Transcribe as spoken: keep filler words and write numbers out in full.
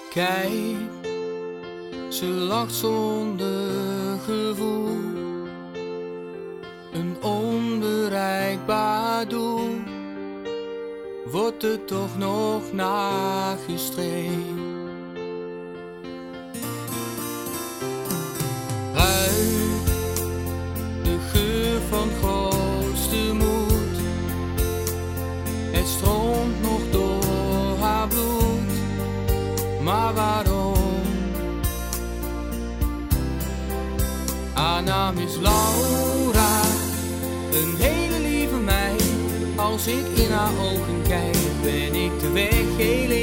Kijk, ze lacht zonder gevoel. Een onbereikbaar doel. Wordt er toch nog nagestreefd. Ruik de geur van grootste moed. Het stroomt nog door haar bloed. Maar waarom? Haar naam is Laura, een hele lieve meid. Als ik in haar ogen kijk, ben ik de weg heel